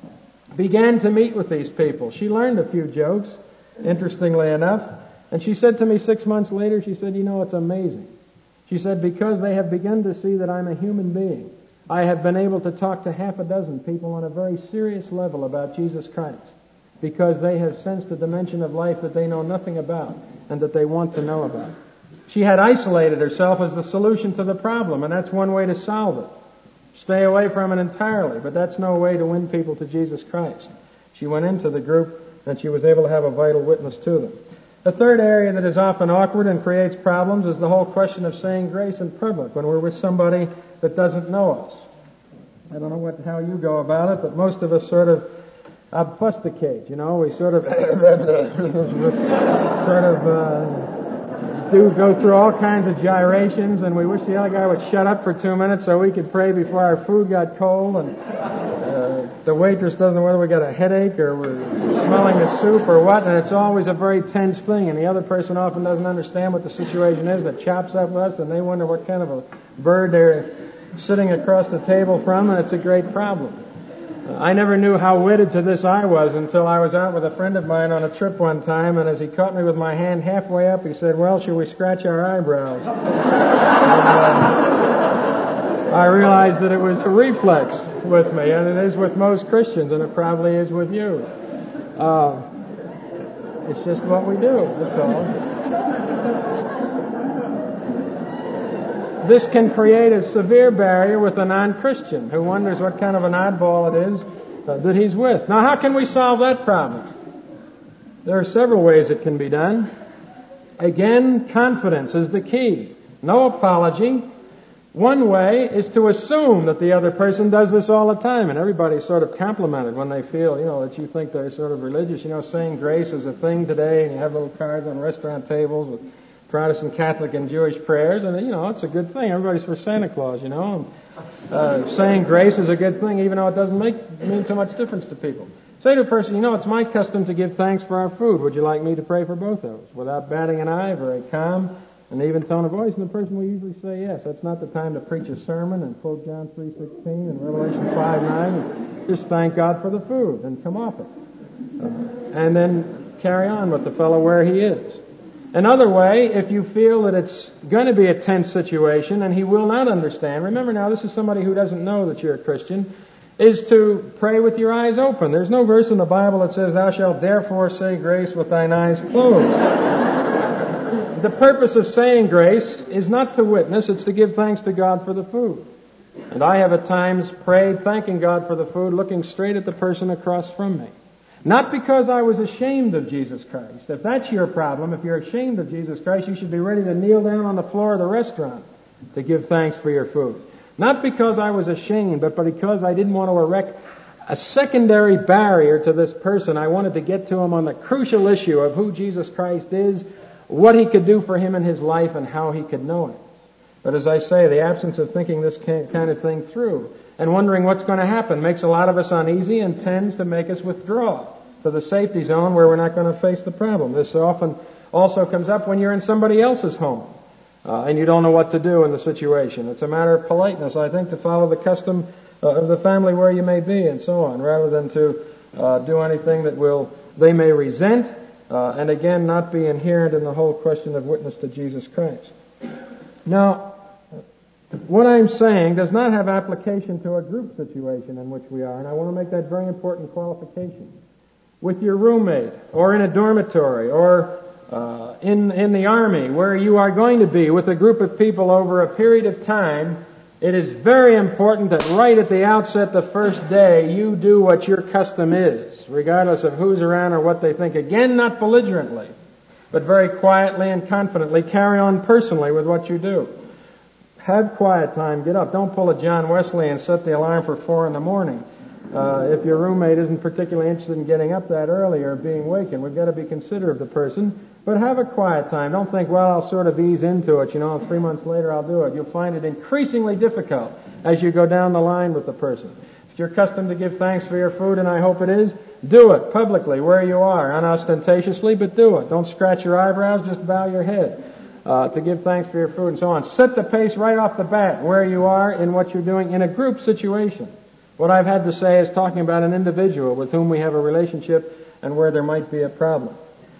Began to meet with these people. She learned a few jokes, interestingly enough. And she said to me 6 months later, she said, it's amazing. She said, because they have begun to see that I'm a human being, I have been able to talk to 6 people on a very serious level about Jesus Christ, because they have sensed a dimension of life that they know nothing about and that they want to know about. She had isolated herself as the solution to the problem, and that's one way to solve it. Stay away from it entirely, but that's no way to win people to Jesus Christ. She went into the group and she was able to have a vital witness to them. The third area that is often awkward and creates problems is the whole question of saying grace in public when we're with somebody that doesn't know us. I don't know how you go about it, but most of us sort of obfuscate, we sort of do go through all kinds of gyrations, and we wish the other guy would shut up for 2 minutes so we could pray before our food got cold, and the waitress doesn't know whether we got a headache or we're smelling the soup or what, and it's always a very tense thing, and the other person often doesn't understand what the situation is that chops up us, and they wonder what kind of a bird they're sitting across the table from, and it's a great problem. I never knew how wedded to this I was until I was out with a friend of mine on a trip one time, and as he caught me with my hand halfway up, he said, "Well, shall we scratch our eyebrows?" I realized that it was a reflex with me, and it is with most Christians, and it probably is with you. It's just what we do, that's all. This can create a severe barrier with a non-Christian who wonders what kind of an oddball it is that he's with. Now, how can we solve that problem? There are several ways it can be done. Again, confidence is the key. No apology. One way is to assume that the other person does this all the time, and everybody's sort of complimented when they feel, that you think they're sort of religious. Saying grace is a thing today, and you have little cards on restaurant tables with Protestant, Catholic, and Jewish prayers, and it's a good thing. Everybody's for Santa Claus, saying grace is a good thing, even though it doesn't mean so much difference to people. Say to a person, it's my custom to give thanks for our food. Would you like me to pray for both those? Without batting an eye, very calm, an even tone of voice, and the person will usually say yes. That's not the time to preach a sermon and quote John 3:16 and Revelation 5:9. Just thank God for the food and come off it. And then carry on with the fellow where he is. Another way, if you feel that it's going to be a tense situation and he will not understand, remember now this is somebody who doesn't know that you're a Christian, is to pray with your eyes open. There's no verse in the Bible that says, "Thou shalt therefore say grace with thine eyes closed." The purpose of saying grace is not to witness, it's to give thanks to God for the food. And I have at times prayed thanking God for the food, looking straight at the person across from me. Not because I was ashamed of Jesus Christ. If that's your problem, if you're ashamed of Jesus Christ, you should be ready to kneel down on the floor of the restaurant to give thanks for your food. Not because I was ashamed, but because I didn't want to erect a secondary barrier to this person. I wanted to get to him on the crucial issue of who Jesus Christ is, what he could do for him in his life, and how he could know him. But as I say, the absence of thinking this kind of thing through and wondering what's going to happen makes a lot of us uneasy and tends to make us withdraw to the safety zone where we're not going to face the problem. This often also comes up when you're in somebody else's home and you don't know what to do in the situation. It's a matter of politeness, I think, to follow the custom of the family where you may be and so on, rather than to do anything that they may resent, and again, not be inherent in the whole question of witness to Jesus Christ. Now, what I'm saying does not have application to a group situation in which we are, and I want to make that very important qualification. With your roommate, or in a dormitory, or in the army, where you are going to be with a group of people over a period of time, it is very important that right at the outset, the first day, you do what your custom is, regardless of who's around or what they think. Again, not belligerently, but very quietly and confidently carry on personally with what you do. Have quiet time, get up. Don't pull a John Wesley and set the alarm for 4 a.m. If your roommate isn't particularly interested in getting up that early or being wakened. We've got to be considerate of the person, but have a quiet time. Don't think, well, I'll sort of ease into it, 3 months later I'll do it. You'll find it increasingly difficult as you go down the line with the person. If you're accustomed to give thanks for your food, and I hope it is, do it publicly where you are, unostentatiously, but do it. Don't scratch your eyebrows, just bow your head to give thanks for your food and so on. Set the pace right off the bat where you are in what you're doing in a group situation. What I've had to say is talking about an individual with whom we have a relationship and where there might be a problem.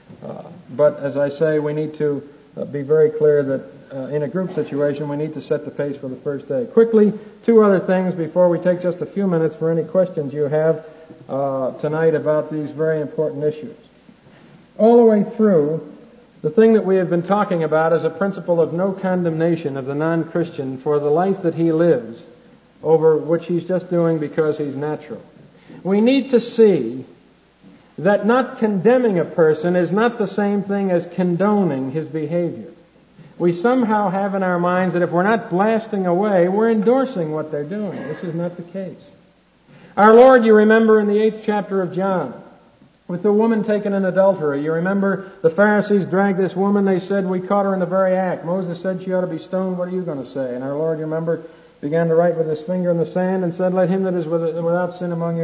But as I say, we need to be very clear that in a group situation we need to set the pace for the first day. Quickly, 2 other things before we take just a few minutes for any questions you have tonight about these very important issues. All the way through, the thing that we have been talking about is a principle of no condemnation of the non-Christian for the life that he lives over which he's just doing because he's natural. We need to see that not condemning a person is not the same thing as condoning his behavior. We somehow have in our minds that if we're not blasting away, we're endorsing what they're doing. This is not the case. Our Lord, you remember in the 8th chapter of John, with the woman taken in adultery, you remember the Pharisees dragged this woman. They said, we caught her in the very act. Moses said she ought to be stoned. What are you going to say? And our Lord, you remember, began to write with his finger in the sand and said, let him that is without sin among you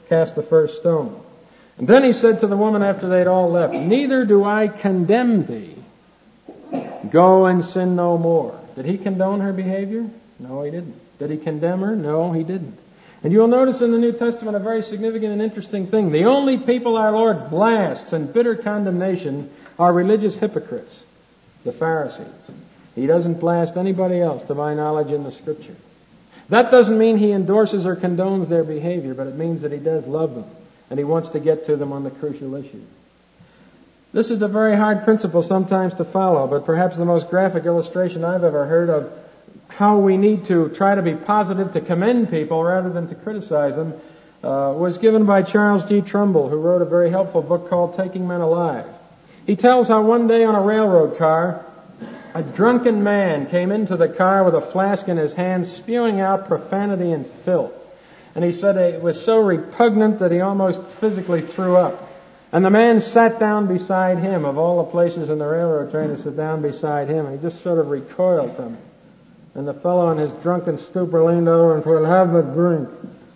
cast the first stone. And then he said to the woman after they'd all left, "Neither do I condemn thee. Go and sin no more." Did he condone her behavior? No, he didn't. Did he condemn her? No, he didn't. And you'll notice in the New Testament a very significant and interesting thing. The only people our Lord blasts in bitter condemnation are religious hypocrites, the Pharisees. He doesn't blast anybody else, to my knowledge, in the Scripture. That doesn't mean he endorses or condones their behavior, but it means that he does love them, and he wants to get to them on the crucial issue. This is a very hard principle sometimes to follow, but perhaps the most graphic illustration I've ever heard of how we need to try to be positive, to commend people rather than to criticize them, was given by Charles G. Trumbull, who wrote a very helpful book called Taking Men Alive. He tells how one day on a railroad car, a drunken man came into the car with a flask in his hand, spewing out profanity and filth. And he said it was so repugnant that he almost physically threw up. And the man sat down beside him, of all the places in the railroad train to sit down beside him, and he just sort of recoiled from him. And the fellow in his drunken stupor leaned over and said, "Well, have a drink."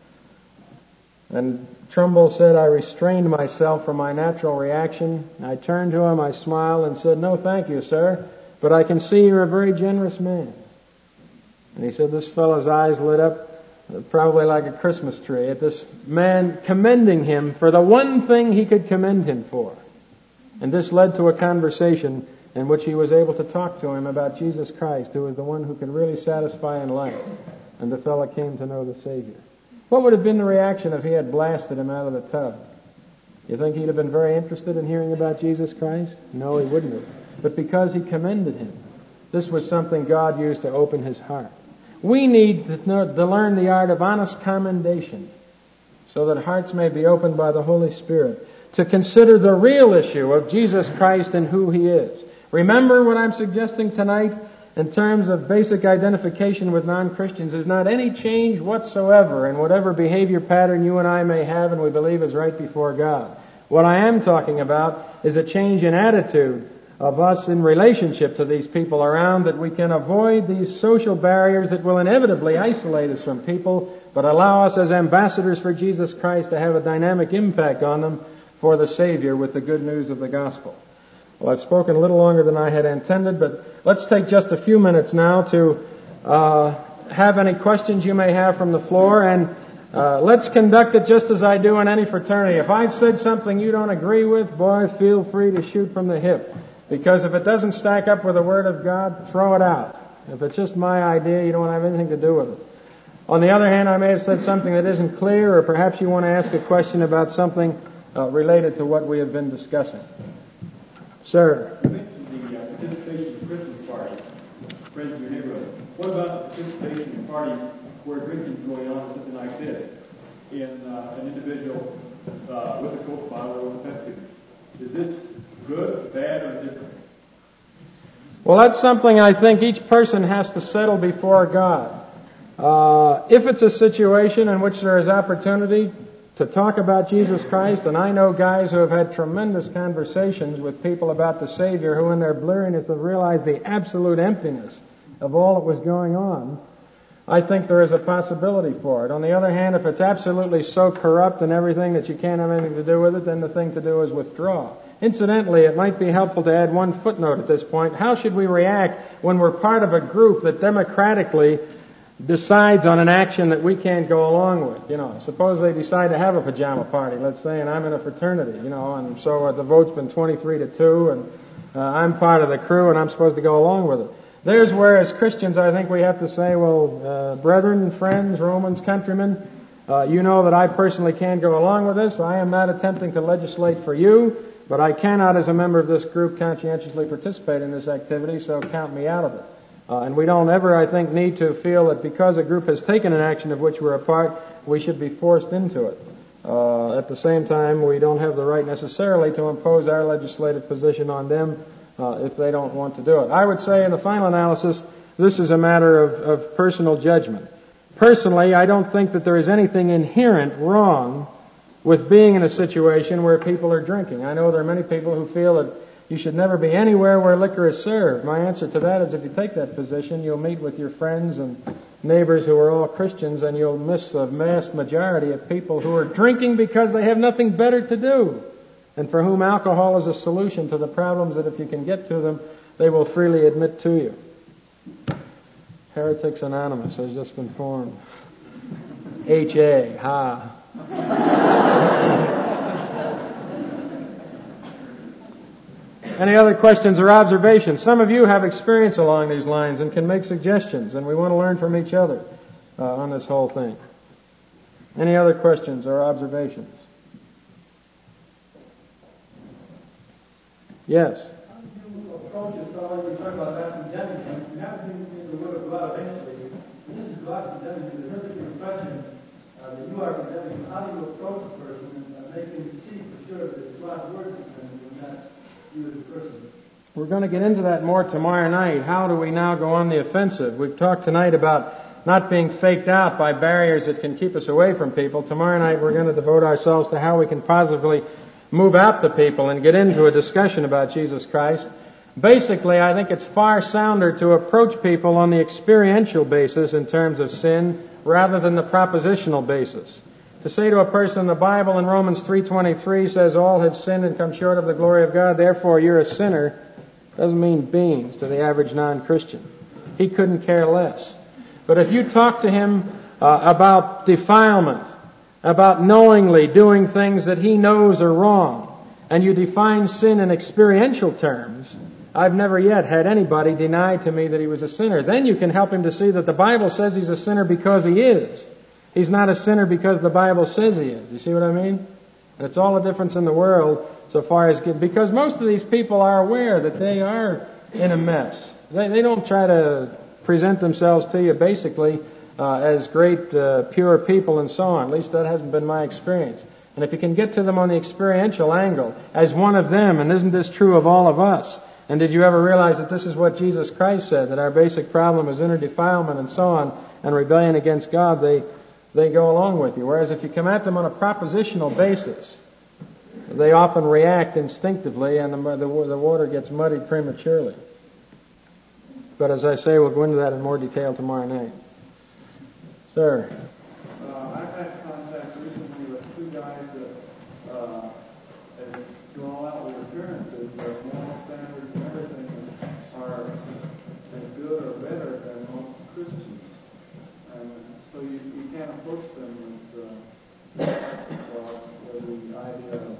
And Trumbull said, "I restrained myself from my natural reaction. I turned to him, I smiled and said, 'No, thank you, sir, but I can see you're a very generous man.'" And he said this fellow's eyes lit up probably like a Christmas tree at this man commending him for the one thing he could commend him for. And this led to a conversation in which he was able to talk to him about Jesus Christ, who was the one who could really satisfy in life. And the fellow came to know the Savior. What would have been the reaction if he had blasted him out of the tub? You think he'd have been very interested in hearing about Jesus Christ? No, he wouldn't have. But because he commended him, this was something God used to open his heart. We need to learn the art of honest commendation so that hearts may be opened by the Holy Spirit to consider the real issue of Jesus Christ and who He is. Remember, what I'm suggesting tonight in terms of basic identification with non-Christians is not any change whatsoever in whatever behavior pattern you and I may have and we believe is right before God. What I am talking about is a change in attitude of us in relationship to these people around, that we can avoid these social barriers that will inevitably isolate us from people, but allow us as ambassadors for Jesus Christ to have a dynamic impact on them for the Savior with the good news of the gospel. Well, I've spoken a little longer than I had intended, but let's take just a few minutes now to have any questions you may have from the floor, and let's conduct it just as I do in any fraternity. If I've said something you don't agree with, boy, feel free to shoot from the hip. Because if it doesn't stack up with the Word of God, throw it out. If it's just my idea, you don't have anything to do with it. On the other hand, I may have said something that isn't clear, or perhaps you want to ask a question about something related to what we have been discussing. Sir? You mentioned the participation in Christmas parties, friends in your neighborhood. What about the participation in parties where drinking is going on, something like this, in an individual with a Coke bottle or with a Pepsi? Is this good, bad, or different? Well, that's something I think each person has to settle before God. If it's a situation in which there is opportunity to talk about Jesus Christ, and I know guys who have had tremendous conversations with people about the Savior who in their blurriness have realized the absolute emptiness of all that was going on, I think there is a possibility for it. On the other hand, if it's absolutely so corrupt and everything that you can't have anything to do with it, then the thing to do is withdraw. Incidentally, it might be helpful to add one footnote at this point. How should we react when we're part of a group that democratically decides on an action that we can't go along with? You know, suppose they decide to have a pajama party, let's say, and I'm in a fraternity, you know, and so the vote's been 23-2, and I'm part of the crew, and I'm supposed to go along with it. There's where, as Christians, I think we have to say, well, brethren, friends, Romans, countrymen, you know that I personally can't go along with this. I am not attempting to legislate for you, but I cannot, as a member of this group, conscientiously participate in this activity, so count me out of it. And we don't ever, I think, need to feel that because a group has taken an action of which we're a part, we should be forced into it. At the same time, we don't have the right necessarily to impose our legislative position on them if they don't want to do it. I would say in the final analysis, this is a matter of personal judgment. Personally, I don't think that there is anything inherent wrong with being in a situation where people are drinking. I know there are many people who feel that you should never be anywhere where liquor is served. My answer to that is if you take that position, you'll meet with your friends and neighbors who are all Christians, and you'll miss the vast majority of people who are drinking because they have nothing better to do, and for whom alcohol is a solution to the problems that if you can get to them, they will freely admit to you. Heretics Anonymous has just been formed. H.A. Ha. Any other questions or observations? Some of you have experience along these lines and can make suggestions, and we want to learn from each other on this whole thing. Any other questions or observations? Yes. How do you approach it? You talk about that condemning him. You have to be the word of God eventually. And this is God condemning you. There's really the question that you are condemning him. How do you approach a person and make him see for sure that it's God's word condemning you and not you as a person? We're going to get into that more tomorrow night. How do we now go on the offensive? We've talked tonight about not being faked out by barriers that can keep us away from people. Tomorrow night we're going to devote ourselves to how we can positively move out to people and get into a discussion about Jesus Christ. Basically, I think it's far sounder to approach people on the experiential basis in terms of sin rather than the propositional basis. To say to a person, the Bible in Romans 3:23 says all have sinned and come short of the glory of God, therefore you're a sinner, doesn't mean beans to the average non-Christian. He couldn't care less. But if you talk to him about defilement, about knowingly doing things that he knows are wrong, and you define sin in experiential terms, I've never yet had anybody deny to me that he was a sinner. Then you can help him to see that the Bible says he's a sinner because he is. He's not a sinner because the Bible says he is. You see what I mean? And it's all the difference in the world so far as... Because most of these people are aware that they are in a mess. They don't try to present themselves to you basically as great pure people and so on. At least that hasn't been my experience. And if you can get to them on the experiential angle as one of them, and isn't this true of all of us? And did you ever realize that this is what Jesus Christ said, that our basic problem is inner defilement and so on, and rebellion against God, they go along with you. Whereas if you come at them on a propositional basis, they often react instinctively and the water gets muddied prematurely. But as I say, we'll go into that in more detail tomorrow night. Sir. I've had contact recently with two guys that do all out with appearances, but moral standards and everything are as good or better than most Christians. And so you can't approach them with the idea of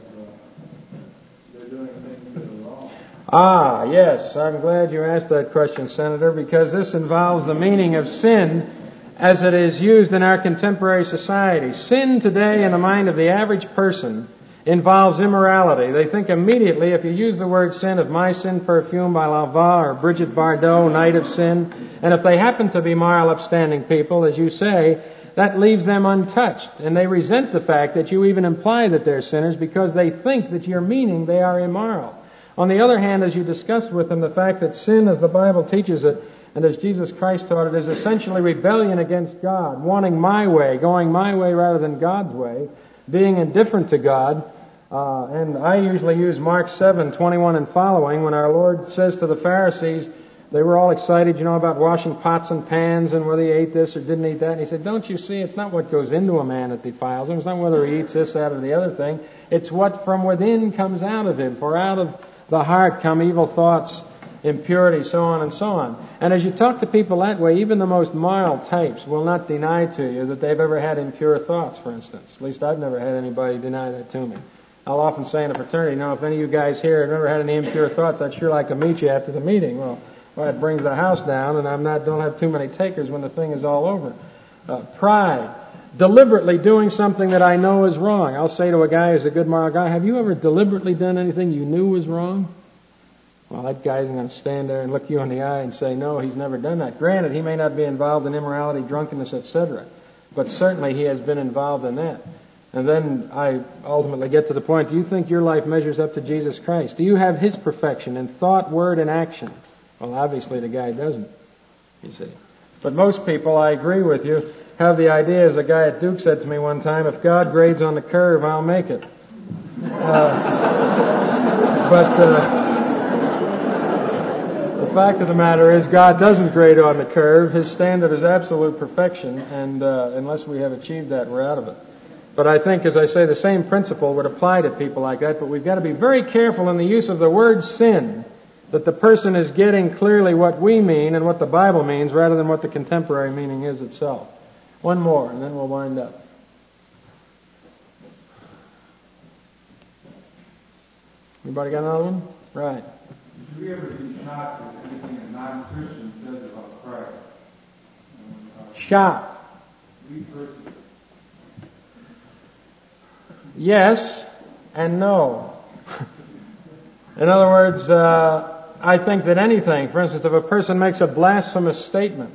they're doing things that are wrong. Ah, yes. I'm glad you asked that question, Senator, because this involves the meaning of sin as it is used in our contemporary society. Sin today in the mind of the average person involves immorality. They think immediately, if you use the word sin, of My Sin Perfume by Lava or Brigitte Bardot, Night of Sin. And if they happen to be moral, upstanding people, as you say, that leaves them untouched. And they resent the fact that you even imply that they're sinners because they think that you're meaning they are immoral. On the other hand, as you discussed with them, the fact that sin, as the Bible teaches it, and as Jesus Christ taught it, is essentially rebellion against God, wanting my way, going my way rather than God's way, being indifferent to God. And I usually use Mark 7:21 and following when our Lord says to the Pharisees, they were all excited, about washing pots and pans and whether he ate this or didn't eat that. And he said, don't you see, it's not what goes into a man that defiles him. It's not whether he eats this, that, or the other thing. It's what from within comes out of him. For out of the heart come evil thoughts, impurity, so on and so on. And as you talk to people that way, even the most moral types will not deny to you that they've ever had impure thoughts, for instance. At least I've never had anybody deny that to me. I'll often say in a fraternity, if any of you guys here have never had any impure thoughts, I'd sure like to meet you after the meeting. Well, it brings the house down, and don't have too many takers when the thing is all over. Pride. Deliberately doing something that I know is wrong. I'll say to a guy who's a good moral guy, have you ever deliberately done anything you knew was wrong? Well, that guy's going to stand there and look you in the eye and say, no, he's never done that. Granted, he may not be involved in immorality, drunkenness, etc., but certainly he has been involved in that. And then I ultimately get to the point, do you think your life measures up to Jesus Christ? Do you have His perfection in thought, word, and action? Well, obviously the guy doesn't, you see. But most people, I agree with you, have the idea, as a guy at Duke said to me one time, if God grades on the curve, I'll make it. The fact of the matter is God doesn't grade on the curve. His standard is absolute perfection, and unless we have achieved that, we're out of it. But I think, as I say, the same principle would apply to people like that, but we've got to be very careful in the use of the word sin, that the person is getting clearly what we mean and what the Bible means rather than what the contemporary meaning is itself. One more, and then we'll wind up. Anybody got another one? Right. Did you ever be shocked at anything a non-Christian says about Christ? Shocked? Yes and no. In other words, I think that anything, for instance, if a person makes a blasphemous statement,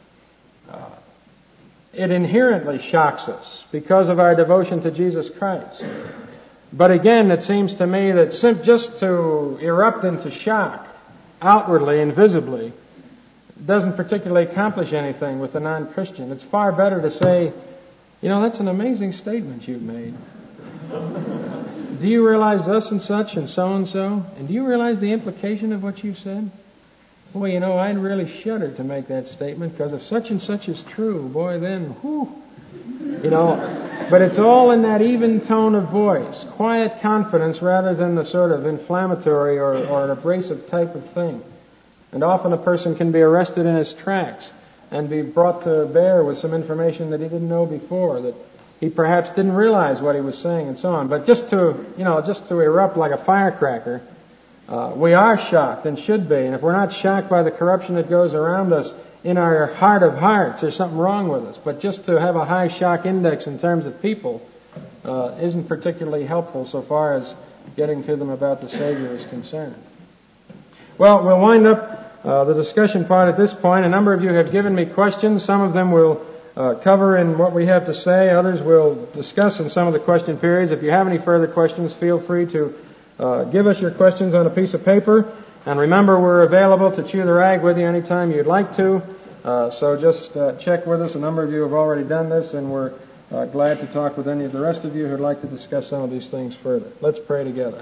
it inherently shocks us because of our devotion to Jesus Christ. But again, it seems to me that just to erupt into shock, outwardly and visibly, doesn't particularly accomplish anything with a non-Christian. It's far better to say, that's an amazing statement you've made. Do you realize thus and such and so and so? And do you realize the implication of what you said? Boy, I'd really shudder to make that statement, because if such and such is true, boy, then, whew. But it's all in that even tone of voice, quiet confidence rather than the sort of inflammatory or an abrasive type of thing. And often a person can be arrested in his tracks and be brought to bear with some information that he didn't know before, that he perhaps didn't realize what he was saying and so on. But just to erupt like a firecracker, we are shocked and should be. And if we're not shocked by the corruption that goes around us, in our heart of hearts, there's something wrong with us. But just to have a high shock index in terms of people isn't particularly helpful so far as getting to them about the Savior is concerned. Well, we'll wind up the discussion part at this point. A number of you have given me questions. Some of them we'll cover in what we have to say. Others we'll discuss in some of the question periods. If you have any further questions, feel free to give us your questions on a piece of paper. And remember, we're available to chew the rag with you anytime you'd like to. So just check with us. A number of you have already done this, and we're glad to talk with any of the rest of you who'd like to discuss some of these things further. Let's pray together.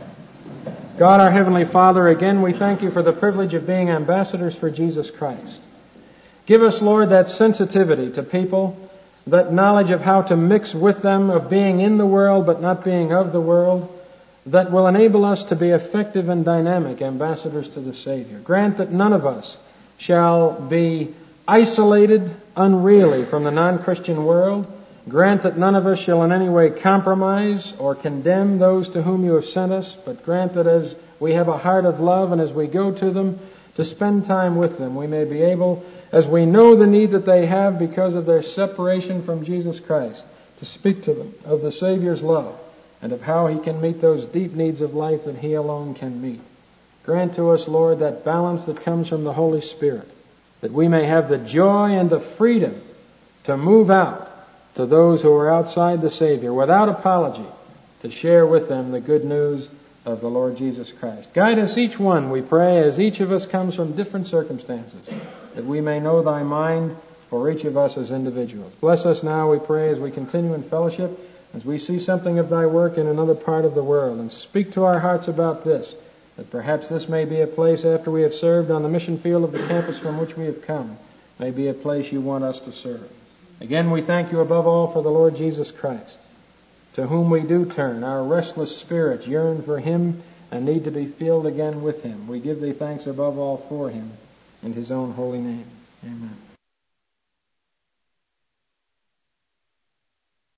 God, our Heavenly Father, again we thank you for the privilege of being ambassadors for Jesus Christ. Give us, Lord, that sensitivity to people, that knowledge of how to mix with them, of being in the world but not being of the world, that will enable us to be effective and dynamic ambassadors to the Savior. Grant that none of us shall be isolated unreally from the non-Christian world. Grant that none of us shall in any way compromise or condemn those to whom you have sent us, but grant that as we have a heart of love and as we go to them, to spend time with them, we may be able, as we know the need that they have because of their separation from Jesus Christ, to speak to them of the Savior's love, and of how He can meet those deep needs of life that He alone can meet. Grant to us, Lord, that balance that comes from the Holy Spirit, that we may have the joy and the freedom to move out to those who are outside the Savior without apology, to share with them the good news of the Lord Jesus Christ. Guide us each one, we pray, as each of us comes from different circumstances, that we may know Thy mind for each of us as individuals. Bless us now, we pray, as we continue in fellowship, as we see something of Thy work in another part of the world, and speak to our hearts about this, that perhaps this may be a place after we have served on the mission field of the campus from which we have come, may be a place You want us to serve. Again, we thank You above all for the Lord Jesus Christ, to whom we do turn. Our restless spirits yearn for Him and need to be filled again with Him. We give Thee thanks above all for Him, in His own holy name. Amen.